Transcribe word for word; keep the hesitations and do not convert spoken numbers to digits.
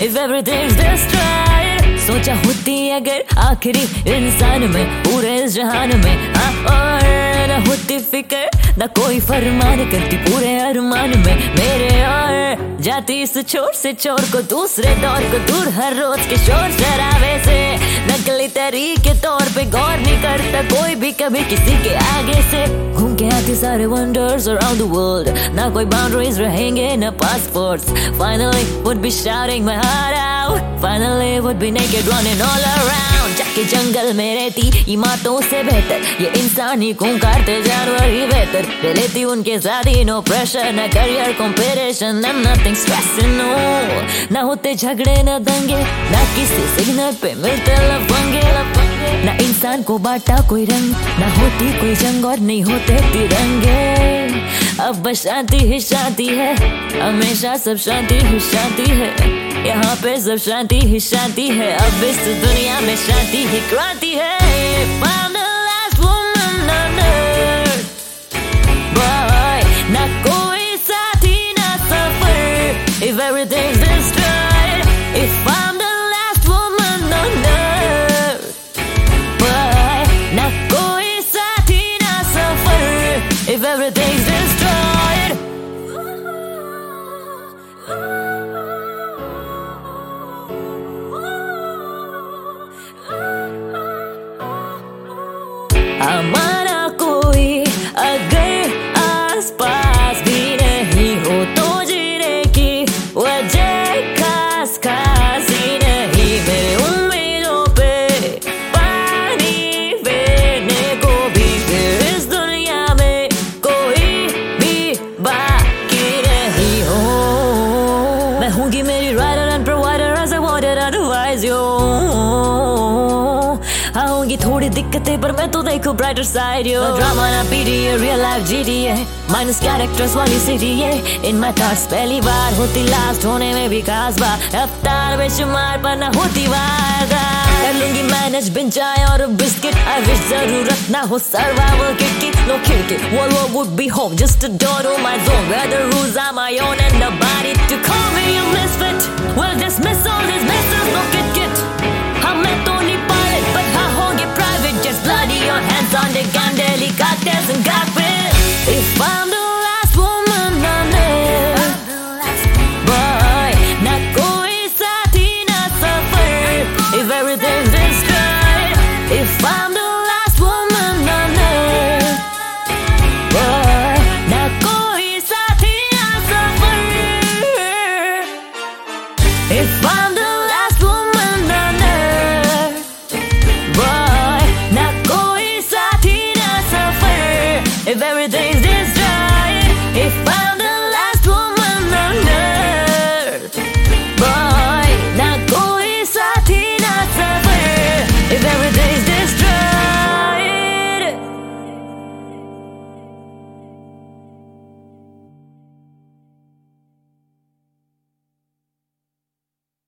if everything's destroyed. सोचा होती अगर आखिरी इंसान में पूरे इस जहान में, हाँ, और न होती फिक्र न कोई फरमान करती पूरे अरमान में मेरे, और जाती इस छोर से चोर को दूसरे दौर को दूर हर रोज के शोर शराबे से। नकली तरीके तौर पे गौर नहीं करता कोई भी कभी किसी के आगे से। घूम के आते सारे wonders around the world, ना कोई boundaries रहेंगे ना passports. Finally would be shouting my heart out, finally would be naked running all around. जाके जंगल में रहती इमारतों से बेहतर ये इंसान ही खूंखारते जानवर ही बेहतर। ले लेती उनके साथ ही no pressure ना career competition, I'm nothing stressing, no। ना होते झगड़े ना दंगे ना किसी सिग्नल पे मिलते लफंगे, ना इंसान को बांटा कोई रंग ना होती कोई जंग और नहीं होते तिरंगे। अब बस शांति ही शांति है, हमेशा सब शांति ही शांति है, यहाँ पे सब शांति ही शांति है। अब इस दुनिया में शांति ही क्रांति है। I'm the last woman on earth, boy, ना कोई साथी ना सफर, if everything's destroyed, if I'm the last woman on earth, boy, ना कोई साथी ना सफर, if everything's destroyed। हमारा कोई अगर आस पास भी नहीं हो तो जीने की वजह खास खास ही नहीं। मेरे उम्मीदों पे पानी फेरने को भी फिर इस दुनिया में कोई भी बाकी नहीं हो। मैं हूँगी मेरी rider and provider as I wanted otherwise you। आऊंगी थोड़ी दिक्कतें पर मैं तो देखो ब्राइटर साइड यो। ड्रामा ना पीडी है रियल लाइफ जीडी है, माइनस कैरेक्टर्स वाली सिटी है। इन माय थॉट्स पहली बार होती लास्ट होने में भी खास बात, रफ्तार बेशुमार पर ना होती वादा। कर लूंगी मैनेज बिन चाय और बिस्किट, आई विश जरूरत ना हो सर्वाइवल किट की। नो खिड़की world war would be home, just a door to my zone where the rules are my own and nobody to call me a misfit। Well dismiss all these misses, no kit kit। हाँ मैं तो नहीं pilot but हाँ होंगे private jets, bloody on hands on the gun, daily cocktails and cockpit। If I'm the last woman on earth, boy, ना कोई साथी ना सफर, if everything's destroyed, if I'm the last woman on earth, boy, ना कोई साथी ना सफर, if I'm the